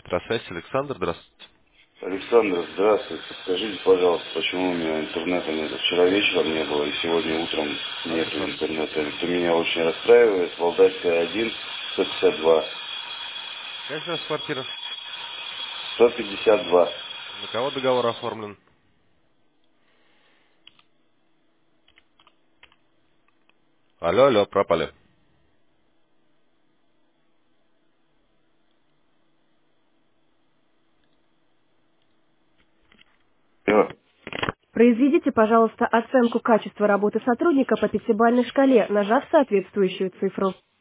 Здравствуйте, Александр, здравствуйте. Александр, здравствуйте. Скажите, пожалуйста, почему у меня интернета нет? Вчера вечером не было, и сегодня утром Адрес нету ваш? интернета. Это меня очень расстраивает. Валдайская 1, 152. Какая сейчас квартира? 152. На кого договор оформлен? Алло, алло, пропали. Алло. Произведите, пожалуйста, оценку качества работы сотрудника по пятибалльной шкале, нажав соответствующую цифру.